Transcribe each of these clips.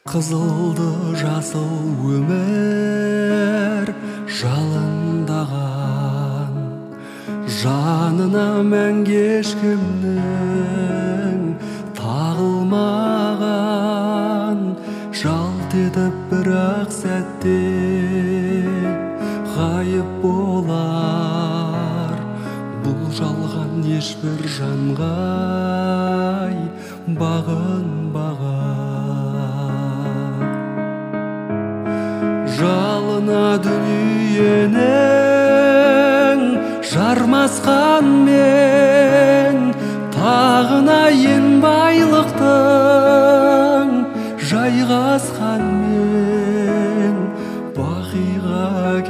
Қызылды жасыл өмір жалындаған, жанына мәңгі ешкімнің тағылмаған. Жалт етіп бір-ақ сәтте ғайып болар бұл жалған ешбір жанға бағынбаған. Жалына дүниенің жармасқан мен, тағына ең байлықтың жайғасқан мен, бақиға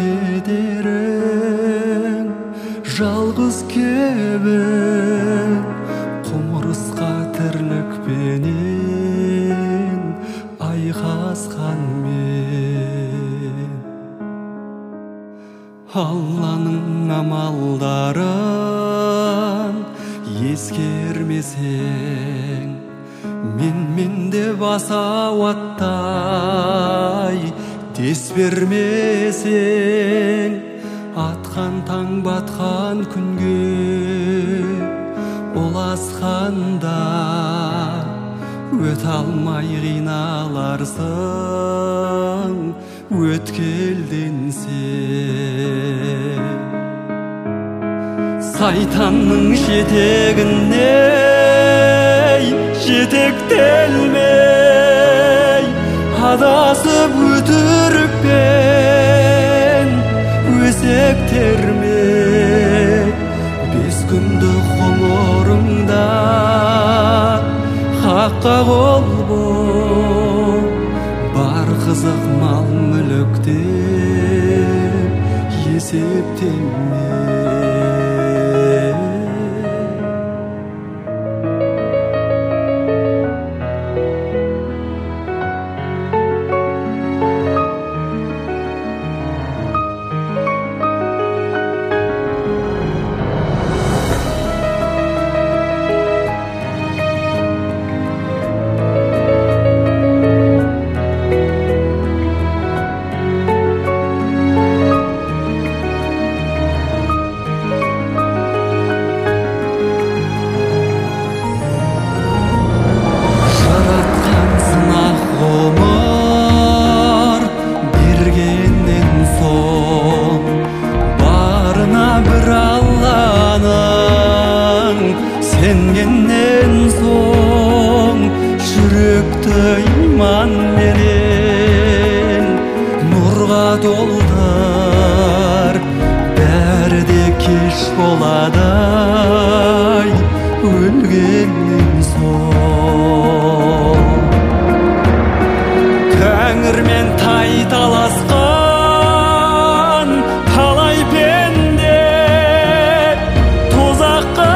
кетерін жалғыз кебін, құмырысқа тірлікпенен айқасқан мен. Алланың амалдарын ескермесең, мен деп асауаттай дес бермесең, атқан таң батқан күнге ұласқанда өте алмай қиналарсың өткелден сен. Сайтанның жетегіне жетектелмей, адасып өтірікпен өсектерме. 5 күндік ғұмырыңда хаққа қол бол, бар қызық мал мүлікте есептелме. Сенгеннен соң жүректі иман менен нұрға толтыр, бәрі де кеш болады өлгеннен соң. Тәңірмен тайталасқан талай пенде тозаққа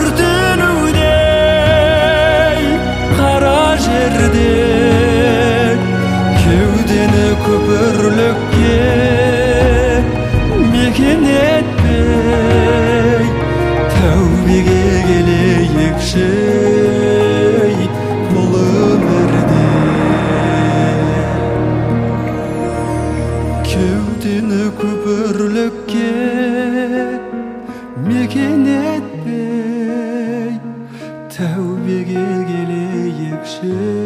кеудені күпірлікке мекен етпей, тәубеге келейікші бұл өмірде. Кеудені күпірлікке мекен етпей, тәубеге келейікші